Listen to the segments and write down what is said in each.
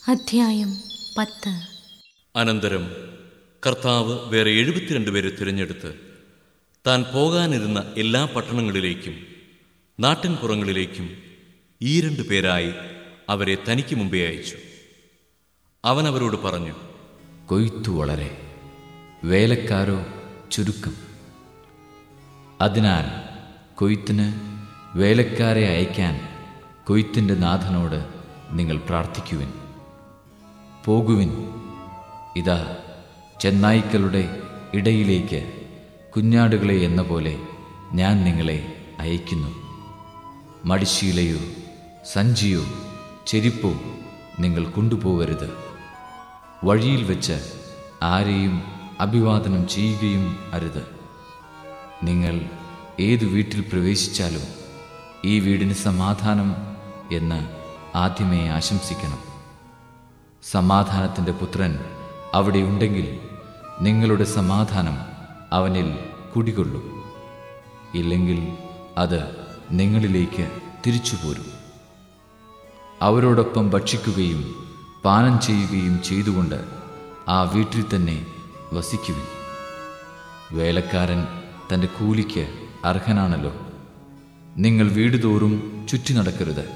അധ്യായം 10. അനന്തരം കർത്താവ് വേറെ 72 പേരെ തിരഞ്ഞെടുത്ത് താൻ പോകാനിരുന്ന എല്ലാ പട്ടണങ്ങളിലേക്കും നാട്ടിൻപുറങ്ങളിലേക്കും 2 പേരായി അവരെ തനിക്ക് മുമ്പേ അയച്ചു. അവൻ അവരോട് പറഞ്ഞു, കൊയ്ത്തു വളരെ, വേലക്കാരോ ചുരുക്കം. അതിനാൽ കൊയ്ത്തിന് വേലക്കാരെ അയക്കാൻ കൊയ്ത്തിൻ്റെ നാഥനോട് നിങ്ങൾ പ്രാർത്ഥിക്കുവിൻ. പോകുവിൻ, ഇതാ ചെന്നായ്ക്കളുടെ ഇടയിലേക്ക് കുഞ്ഞാടുകളെ എന്ന പോലെ ഞാൻ നിങ്ങളെ അയക്കുന്നു. മടിശീലയോ സഞ്ചിയോ ചെരിപ്പോ നിങ്ങൾ കൊണ്ടുപോകരുത്. വഴിയിൽ വെച്ച് ആരെയും അഭിവാദനം ചെയ്യുകയും അരുത്. നിങ്ങൾ ഏതു വീട്ടിൽ പ്രവേശിച്ചാലും ഈ വീടിന് സമാധാനം എന്ന് ആദ്യമേ ആശംസിക്കണം. സമാധാനത്തിൻ്റെ പുത്രൻ അവിടെ ഉണ്ടെങ്കിൽ നിങ്ങളുടെ സമാധാനം അവനിൽ കുടികൊള്ളും. ഇല്ലെങ്കിൽ അത് നിങ്ങളിലേക്ക് തിരിച്ചുപോരും. അവരോടൊപ്പം ഭക്ഷിക്കുകയും പാനം ചെയ്യുകയും ചെയ്തുകൊണ്ട് ആ വീട്ടിൽ തന്നെ വസിക്കുവിൻ. വേലക്കാരൻ തൻ്റെ കൂലിക്ക് അർഹനാണല്ലോ. നിങ്ങൾ വീടുതോറും ചുറ്റി നടക്കരുത്.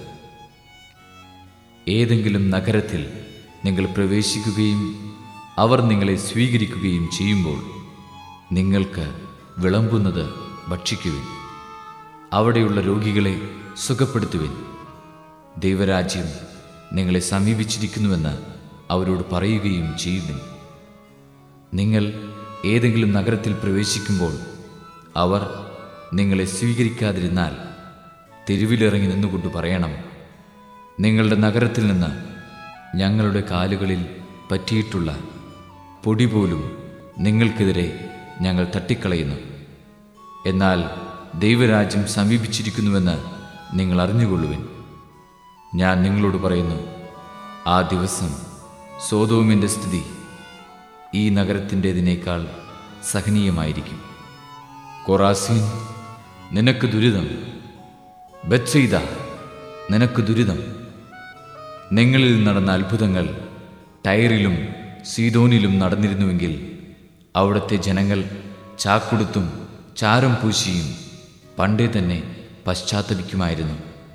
ഏതെങ്കിലും നഗരത്തിൽ നിങ്ങൾ പ്രവേശിക്കുകയും അവർ നിങ്ങളെ സ്വീകരിക്കുകയും ചെയ്യുമ്പോൾ നിങ്ങൾക്ക് വിളമ്പുന്നത് ഭക്ഷിക്കുവിൻ. അവിടെയുള്ള രോഗികളെ സുഖപ്പെടുത്തുവിൻ. ദൈവരാജ്യം നിങ്ങളെ സമീപിച്ചിരിക്കുന്നുവെന്ന് അവരോട് പറയുകയും ചെയ്യുവിൻ. നിങ്ങൾ ഏതെങ്കിലും നഗരത്തിൽ പ്രവേശിക്കുമ്പോൾ അവർ നിങ്ങളെ സ്വീകരിക്കാതിരുന്നാൽ തെരുവിലിറങ്ങി നിന്നുകൊണ്ട് പറയണം, നിങ്ങളുടെ നഗരത്തിൽ നിന്ന് ഞങ്ങളുടെ കാലുകളിൽ പറ്റിയിട്ടുള്ള പൊടി പോലും നിങ്ങൾക്കെതിരെ ഞങ്ങൾ തട്ടിക്കളയുന്നു. എന്നാൽ ദൈവരാജ്യം സമീപിച്ചിരിക്കുന്നുവെന്ന് നിങ്ങൾ അറിഞ്ഞുകൊള്ളുവിൻ. ഞാൻ നിങ്ങളോട് പറയുന്നു, ആ ദിവസം സോദോമിൻ്റെ സ്ഥിതി ഈ നഗരത്തിൻ്റെതിനേക്കാൾ സഹനീയമായിരിക്കും. കൊറാസീൻ, നിനക്ക് ദുരിതം! ബത്സയിദ, നിനക്ക് ദുരിതം! നിങ്ങളിൽ നടന്ന അത്ഭുതങ്ങൾ ടയറിലും സീദോനിലും നടന്നിരുന്നുവെങ്കിൽ അവിടുത്തെ ജനങ്ങൾ ചാക്കുടുത്തും ചാരം പൂശിയും പണ്ടേ തന്നെ പശ്ചാത്തപിക്കുമായിരുന്നു.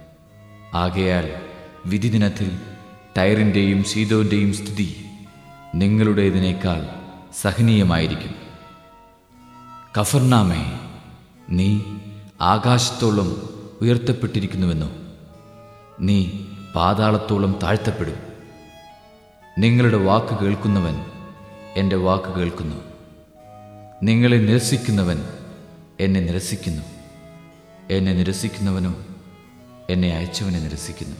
ആകയാൽ വിധി ദിനത്തിൽ ടയറിൻ്റെയും സീദോൻ്റെയും സ്ഥിതി നിങ്ങളുടേതിനേക്കാൾ സഹനീയമായിരിക്കും. കഫർനാമേ, നീ ആകാശത്തോളം ഉയർത്തപ്പെട്ടിരിക്കുന്നുവെന്നോ? നീ പാതാളത്തോളം താഴ്ത്തപ്പെടും. നിങ്ങളുടെ വാക്ക് കേൾക്കുന്നവൻ എൻ്റെ വാക്ക് കേൾക്കുന്നു. നിങ്ങളെ നിരസിക്കുന്നവൻ എന്നെ നിരസിക്കുന്നു. എന്നെ നിരസിക്കുന്നവനോ എന്നെ അയച്ചവനെ നിരസിക്കുന്നു.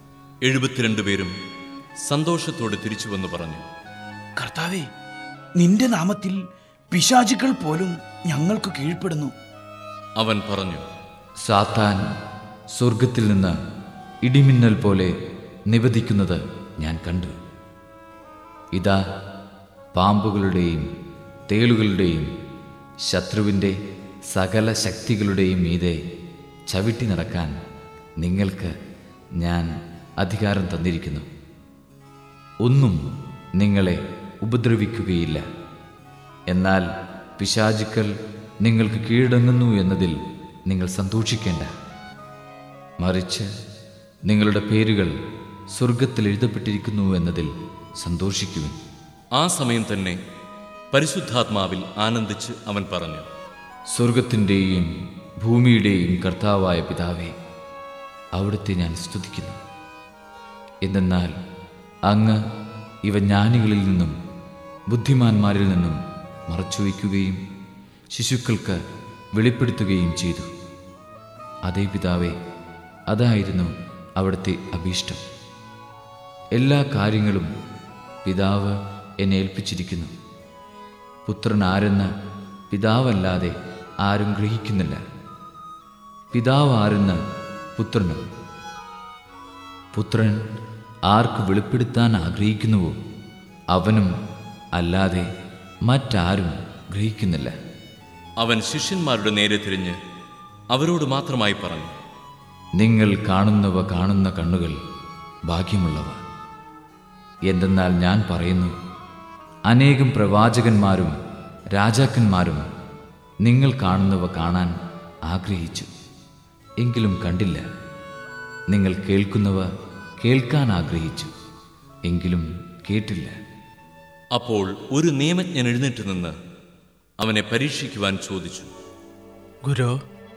72 പേരും സന്തോഷത്തോടെ തിരിച്ചുവന്ന് പറഞ്ഞു, കർത്താവേ, നിന്റെ നാമത്തിൽ പിശാചുക്കൾ പോലും ഞങ്ങൾക്ക് കീഴ്പ്പെടുന്നു. അവൻ പറഞ്ഞു, സാത്താൻ സ്വർഗത്തിൽ നിന്ന് ഇടിമിന്നൽ പോലെ നിവദിക്കുന്നത് ഞാൻ കണ്ടു. ഇതാ, പാമ്പുകളുടെയും തേളുകളുടെയും ശത്രുവിൻ്റെ സകല ശക്തികളുടെയും മീതെ ചവിട്ടി നടക്കാൻ നിങ്ങൾക്ക് ഞാൻ അധികാരം തന്നിരിക്കുന്നു. ഒന്നും നിങ്ങളെ ഉപദ്രവിക്കുകയില്ല. എന്നാൽ പിശാചുക്കൾ നിങ്ങൾക്ക് കീഴടങ്ങുന്നു എന്നതിൽ നിങ്ങൾ സന്തോഷിക്കേണ്ട. മറിച്ച് നിങ്ങളുടെ പേരുകൾ സ്വർഗത്തിൽ എഴുതപ്പെട്ടിരിക്കുന്നു എന്നതിൽ സന്തോഷിക്കുവിൻ. ആ സമയം തന്നെ പരിശുദ്ധാത്മാവിൽ ആനന്ദിച്ച് അവൻ പറഞ്ഞു, സ്വർഗത്തിൻ്റെയും ഭൂമിയുടെയും കർത്താവായ പിതാവേ, അവിടുത്തെ ഞാൻ സ്തുതിക്കുന്നു. എന്തെന്നാൽ അങ്ങ് ഇവ ജ്ഞാനികളിൽ നിന്നും ബുദ്ധിമാന്മാരിൽ നിന്നും മറച്ചുവയ്ക്കുകയും ശിശുക്കൾക്ക് വെളിപ്പെടുത്തുകയും ചെയ്തു. അതേ പിതാവേ, അതായിരുന്നു അവിടുത്തെ അഭീഷ്ടം. എല്ലാ കാര്യങ്ങളും പിതാവ് എന്നെ ഏൽപ്പിച്ചിരിക്കുന്നു. പുത്രൻ ആരെന്ന് പിതാവല്ലാതെ ആരും ഗ്രഹിക്കുന്നില്ല. പിതാവ് ആരെന്ന് പുത്രനും, പുത്രൻ ആർക്ക് വെളിപ്പെടുത്താൻ ആഗ്രഹിക്കുന്നുവോ അവനും അല്ലാതെ മറ്റാരും ഗ്രഹിക്കുന്നില്ല. അവൻ ശിഷ്യന്മാരുടെ നേരെ തിരിഞ്ഞ് അവരോട് മാത്രമായി പറഞ്ഞു, നിങ്ങൾ കാണുന്നവ കാണുന്ന കണ്ണുകൾ ഭാഗ്യമുള്ളവ. എന്തെന്നാൽ ഞാൻ പറയുന്നു, അനേകം പ്രവാചകന്മാരും രാജാക്കന്മാരും നിങ്ങൾ കാണുന്നവ കാണാൻ ആഗ്രഹിച്ചു, എങ്കിലും കണ്ടില്ല. നിങ്ങൾ കേൾക്കുന്നവ കേൾക്കാൻ ആഗ്രഹിച്ചു, എങ്കിലും കേട്ടില്ല. അപ്പോൾ ഒരു നിയമജ്ഞൻ എഴുന്നേറ്റ് നിന്ന് അവനെ പരീക്ഷിക്കുവാൻ ചോദിച്ചു, ഗുരു,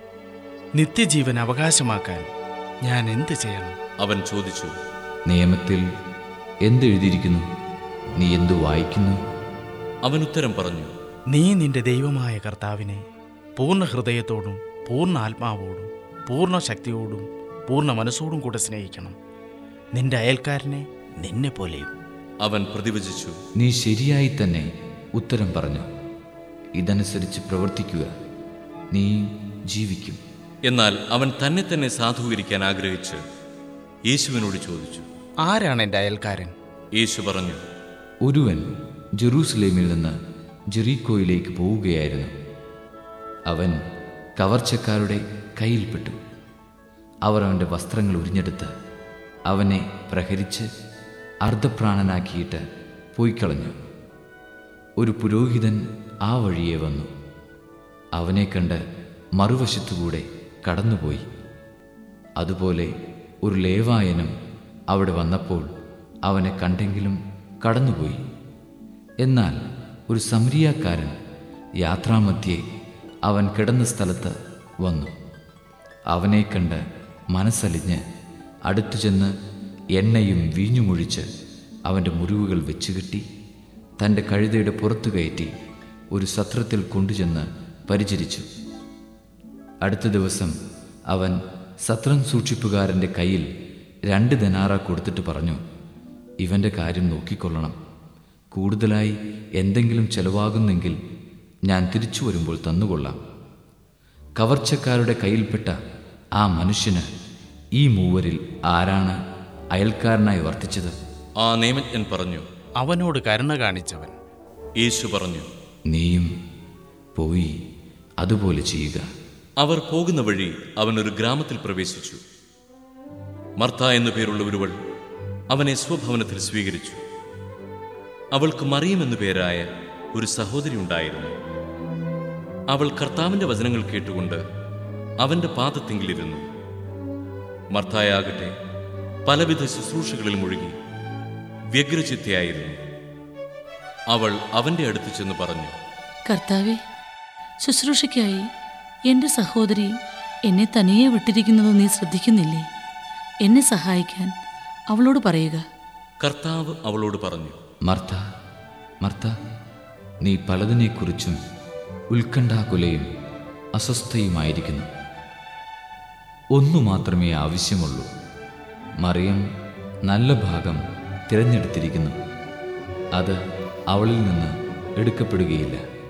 നിത്യജീവൻ അവകാശമാക്കാൻ ഞാൻ എന്ത് ചെയ്യണം? അവൻ ചോദിച്ചു, നിയമത്തിൽ എന്തെഴുതിയിരിക്കുന്നു? നീ എന്തു വായിക്കുന്നു? അവൻ ഉത്തരം പറഞ്ഞു, നീ നിന്റെ ദൈവമായ കർത്താവിനെ പൂർണ്ണ ഹൃദയത്തോടും പൂർണ്ണ ആത്മാവോടും പൂർണ്ണ ശക്തിയോടും പൂർണ്ണ മനസ്സോടും കൂടെ സ്നേഹിക്കണം, നിന്റെ അയൽക്കാരനെ നിന്നെ പോലെയും. അവൻ പ്രതിവചിച്ചു, നീ ശരിയായി തന്നെ ഉത്തരം പറഞ്ഞു. ഇതനുസരിച്ച് പ്രവർത്തിക്കുക, നീ ജീവിക്കും. എന്നാൽ അവൻ തന്നെ തന്നെ സാധൂകരിക്കാൻ ആഗ്രഹിച്ച് യേശുവിനോട് ചോദിച്ചു, ആരാണ് എൻ്റെ അയൽക്കാരൻ? യേശു പറഞ്ഞു, ഒരുവൻ ജെറൂസലേമിൽ നിന്ന് ജെറീക്കോയിലേക്ക് പോവുകയായിരുന്നു. അവൻ കവർച്ചക്കാരുടെ കയ്യിൽപ്പെട്ടു. അവർ അവൻ്റെ വസ്ത്രങ്ങൾ ഉരിഞ്ഞെടുത്ത് അവനെ പ്രഹരിച്ച് അർദ്ധപ്രാണനാക്കിയിട്ട് പോയിക്കളഞ്ഞു. ഒരു പുരോഹിതൻ ആ വഴിയെ വന്നു. അവനെ കണ്ട് മറുവശത്തുകൂടെ കടന്നുപോയി. അതുപോലെ ഒരു ലേവായനും അവിടെ വന്നപ്പോൾ അവനെ കണ്ടെങ്കിലും കടന്നുപോയി. എന്നാൽ ഒരു സമരിയാക്കാരൻ യാത്രാമധ്യേ അവൻ കിടന്ന സ്ഥലത്ത് വന്നു. അവനെ കണ്ട് മനസ്സലിഞ്ഞ് അടുത്തു ചെന്ന് എണ്ണയും വീഞ്ഞുമൊഴിച്ച് അവൻ്റെ മുറിവുകൾ വെച്ചുകെട്ടി തൻ്റെ കഴുതയുടെ പുറത്തു കയറ്റി ഒരു സത്രത്തിൽ കൊണ്ടുചെന്ന് പരിചരിച്ചു. അടുത്ത ദിവസം അവൻ സത്രം സൂക്ഷിപ്പുകാരൻ്റെ കയ്യിൽ 2 ദനാറ കൊടുത്തിട്ട് പറഞ്ഞു, ഇവൻ്റെ കാര്യം നോക്കിക്കൊള്ളണം. കൂടുതലായി എന്തെങ്കിലും ചെലവാകുന്നെങ്കിൽ ഞാൻ തിരിച്ചു വരുമ്പോൾ തന്നുകൊള്ളാം. കവർച്ചക്കാരുടെ കയ്യിൽപ്പെട്ട ആ മനുഷ്യന് ഈ മൂവരിൽ ആരാണ് അയൽക്കാരനായി വർത്തിച്ചത്? ആ നിയമജ്ഞൻ പറഞ്ഞു, അവനോട് കരുണ കാണിച്ചവൻ. യേശു പറഞ്ഞു, നീയും പോയി അതുപോലെ ചെയ്യുക. അവർ പോകുന്ന വഴി അവൻ ഒരു ഗ്രാമത്തിൽ പ്രവേശിച്ചു. മർത്ത എന്നു പേരുള്ള ഒരുവൾ അവനെ സ്വഭവനത്തിൽ സ്വീകരിച്ചു. അവൾക്ക് മറിയം എന്നു പേരായ ഒരു സഹോദരി ഉണ്ടായിരുന്നു. അവൾ കർത്താവിൻ്റെ വചനങ്ങൾ കേട്ടുകൊണ്ട് അവൻ്റെ പാദത്തിങ്കിലിരുന്നു. മർത്തായാകട്ടെ പലവിധ ശുശ്രൂഷകളിൽ മുഴുകി വ്യഗ്രചിത്തയായിരുന്നു. അവൾ അവൻ്റെ അടുത്ത് ചെന്ന് പറഞ്ഞു, കർത്താവേ, ശുശ്രൂഷയ്ക്കായി എൻ്റെ സഹോദരി എന്നെ തനിയെ വിട്ടിരിക്കുന്നത് നീ ശ്രദ്ധിക്കുന്നില്ലേ? എന്നെ സഹായിക്കാൻ അവളോട് പറയുക. കർത്താവ് അവളോട് പറഞ്ഞു, മർത്ത, മർത്ത, നീ പലതിനെക്കുറിച്ചും ഉത്കണ്ഠാകുലയും അസ്വസ്ഥയുമായിരിക്കുന്നു. ഒന്നു മാത്രമേ ആവശ്യമുള്ളൂ. മറിയം നല്ല ഭാഗം തിരഞ്ഞെടുത്തിരിക്കുന്നു, അത് അവളിൽ നിന്ന് എടുക്കപ്പെടുകയില്ല.